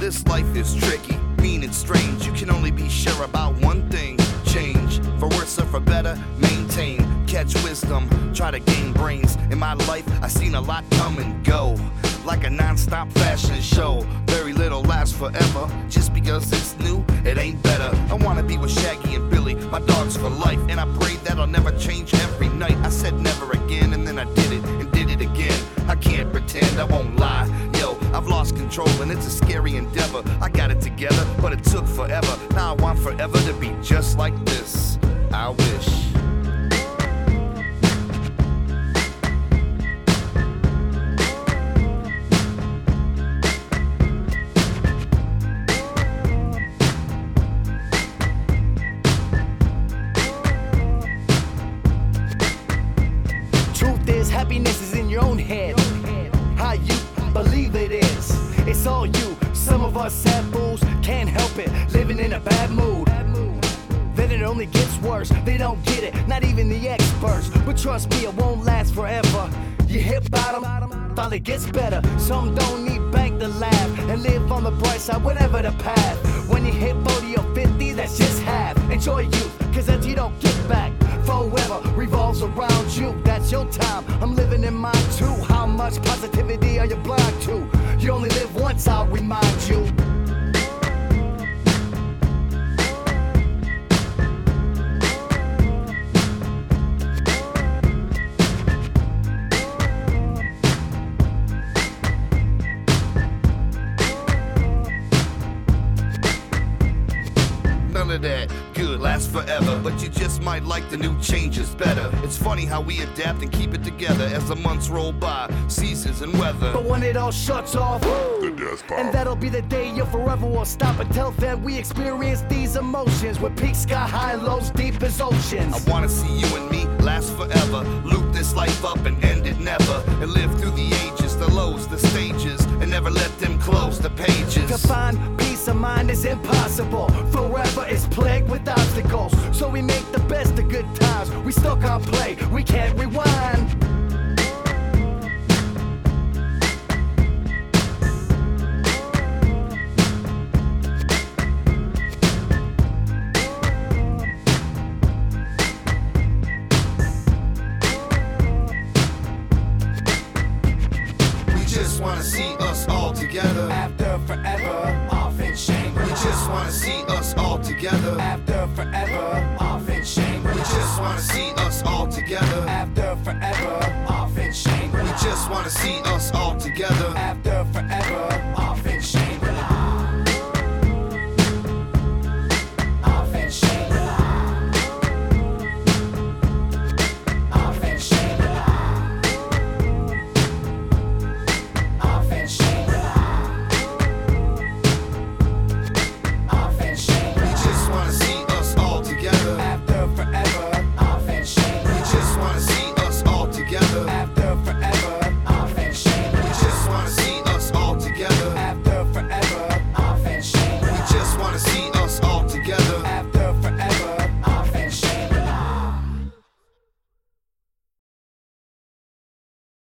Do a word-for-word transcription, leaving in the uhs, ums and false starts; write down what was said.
this life is tricky, mean and strange. You can only be sure about one thing: change, for worse or for better, maintain. Catch wisdom, try to gain brains. In my life, I seen a lot come and go, like a non-stop fashion show. Very little lasts forever. Just because it's new, it ain't better. I wanna be with Shaggy and Billy, my dogs for life, and I pray that I'll never change every night. I said never again, and then I did it, and did it again. I can't pretend, I won't lie. Yo, I've lost control, and it's a scary endeavor. I got it together, but it took forever. Now I want forever to be just like this. I wish. Happiness is in your own head. How you believe it is. It's all you. Some of us sad fools can't help it, living in a bad mood. Then it only gets worse. They don't get it, not even the experts. But trust me, it won't last forever. You hit bottom, finally gets better. Some don't need bank to laugh and live on the bright side, whatever the path. When you hit forty or fifty, that's just half. Enjoy youth, cause that you don't get back. Forever revolves around you, that's your time. I'm living in mine too. How much positivity are you blind to? You only live once, I'll remind you. None of that good lasts forever, but you just might like the new changes better. It's funny how we adapt and keep it together as the months roll by, seasons and weather. But when it all shuts off, the death pop. And that'll be the day you forever will stop. Until then we experience these emotions with peaks sky high, lows deep as oceans. I wanna see you and me last forever, loop this life up and end it never, and live through the ages, the lows, the stages, and never let them close the pages. To find peace of mind is impossible. Forever is plagued with obstacles, so we make the best of good times. We still can't play, we can't rewind. We just wanna see us all together After forever, off in Shangri-La. We just wanna see us all together After forever, off in Shangri-La. We just wanna see us all together After forever, off in Shangri-La. We just wanna see us all together After forever, off